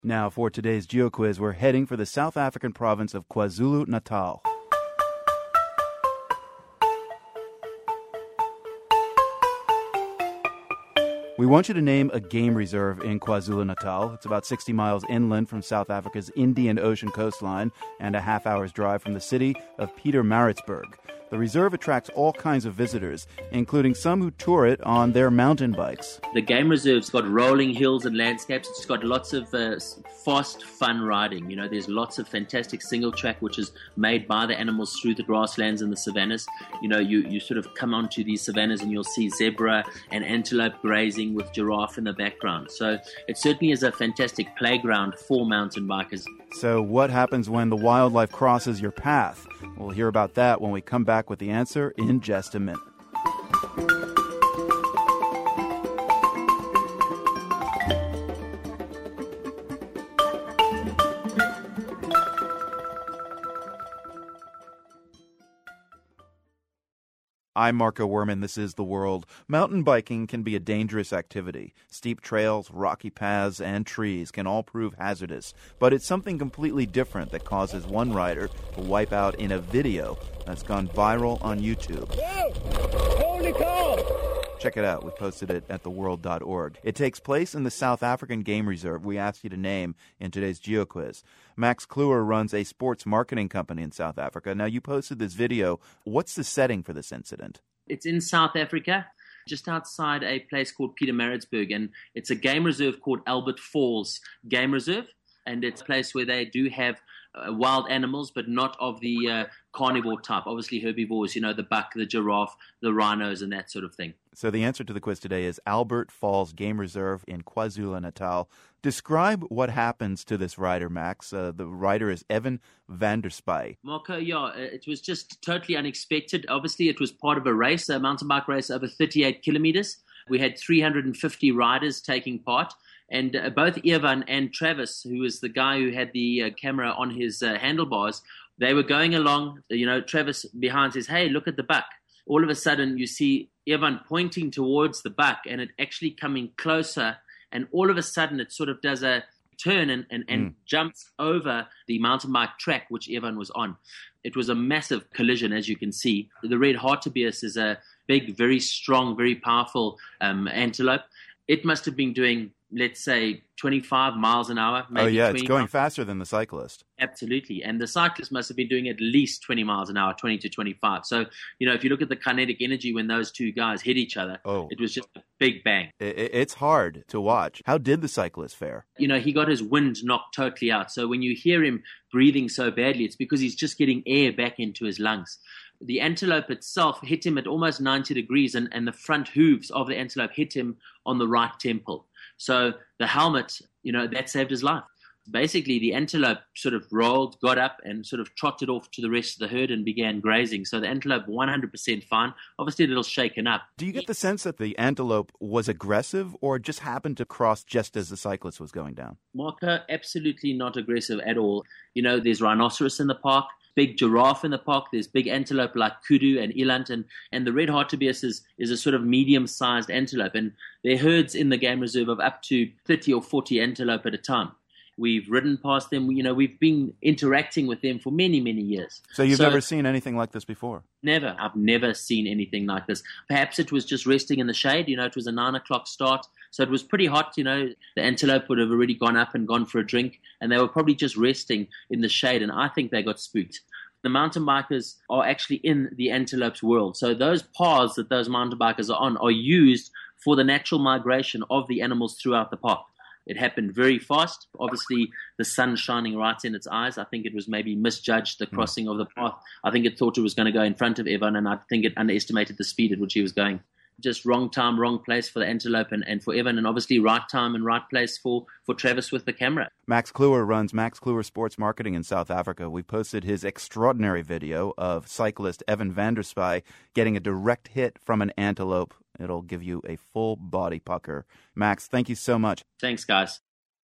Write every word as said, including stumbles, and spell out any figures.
Now, for today's GeoQuiz, we're heading for the South African province of KwaZulu-Natal. We want you to name a game reserve in KwaZulu-Natal. It's about sixty miles inland from South Africa's Indian Ocean coastline and a half hour's drive from the city of Pietermaritzburg. The reserve attracts all kinds of visitors, including some who tour it on their mountain bikes. The game reserve's got rolling hills and landscapes. It's got lots of uh, fast, fun riding. You know, there's lots of fantastic single track, which is made by the animals through the grasslands and the savannas. You know, you, you sort of come onto these savannas and you'll see zebra and antelope grazing with giraffe in the background. So it certainly is a fantastic playground for mountain bikers. So what happens when the wildlife crosses your path? We'll hear about that when we come back with the answer in just a minute. I'm Marco Werman. This is The World. Mountain biking can be a dangerous activity. Steep trails, rocky paths, and trees can all prove hazardous. But it's something completely different that causes one rider to wipe out in a video that's gone viral on YouTube. Whoa! Holy cow! Check it out. We posted it at the world dot org. It takes place in the South African game reserve we asked you to name in today's GeoQuiz. Max Kluwer runs a sports marketing company in South Africa. Now, you posted this video. What's the setting for this incident? It's in South Africa, just outside a place called Pietermaritzburg, and it's a game reserve called Albert Falls Game Reserve, and it's a place where they do have uh, wild animals, but not of the uh, carnivore type. Obviously herbivores, you know, the buck, the giraffe, the rhinos, and that sort of thing. So the answer to the quiz today is Albert Falls Game Reserve in KwaZulu-Natal. Describe what happens to this rider, Max. Uh, the rider is Evan van der Spy. Marco, yeah, it was just totally unexpected. Obviously, it was part of a race, a mountain bike race over thirty-eight kilometers. We had three hundred fifty riders taking part. And uh, both Evan and Travis, who was the guy who had the uh, camera on his uh, handlebars, they were going along. You know, Travis behind says, "Hey, look at the buck." All of a sudden, you see Evan pointing towards the buck and it actually coming closer. And all of a sudden, it sort of does a turn and, and, and mm. jumps over the mountain bike track, which Evan was on. It was a massive collision, as you can see. The red hartebeest is a big, very strong, very powerful um, antelope. It must have been doing, let's say, twenty-five miles an hour. Maybe oh, yeah, it's going miles. faster than the cyclist. Absolutely. And the cyclist must have been doing at least twenty miles an hour, twenty to twenty-five. So, you know, if you look at the kinetic energy when those two guys hit each other, oh. it was just a big bang. It's hard to watch. How did the cyclist fare? You know, he got his wind knocked totally out. So when you hear him breathing so badly, it's because he's just getting air back into his lungs. The antelope itself hit him at almost ninety degrees, and, and the front hooves of the antelope hit him on the right temple. So the helmet, you know, that saved his life. Basically, the antelope sort of rolled, got up, and sort of trotted off to the rest of the herd and began grazing. So the antelope, one hundred percent fine. Obviously, a little shaken up. Do you get the sense that the antelope was aggressive or just happened to cross just as the cyclist was going down? Marco, absolutely not aggressive at all. You know, there's rhinoceros in the park, big giraffe in the park. There's big antelope like kudu and eland, and, and the red hartebeest is, is a sort of medium-sized antelope. And there are herds in the game reserve of up to thirty or forty antelope at a time. We've ridden past them. You know, we've been interacting with them for many, many years. So you've so, never seen anything like this before? Never. I've never seen anything like this. Perhaps it was just resting in the shade. You know, it was a nine o'clock start. So it was pretty hot. You know, the antelope would have already gone up and gone for a drink. And they were probably just resting in the shade. And I think they got spooked. The mountain bikers are actually in the antelope's world. So those paths that those mountain bikers are on are used for the natural migration of the animals throughout the park. It happened very fast. Obviously, the sun shining right in its eyes. I think it was maybe misjudged the crossing of the path. I think it thought it was going to go in front of Evan, and I think it underestimated the speed at which he was going. Just wrong time, wrong place for the antelope and, and for Evan, and obviously right time and right place for, for Travis with the camera. Max Kluwer runs Max Kluwer Sports Marketing in South Africa. We posted his extraordinary video of cyclist Evan van der Spy getting a direct hit from an antelope. It'll give you a full body pucker. Max, thank you so much. Thanks, guys.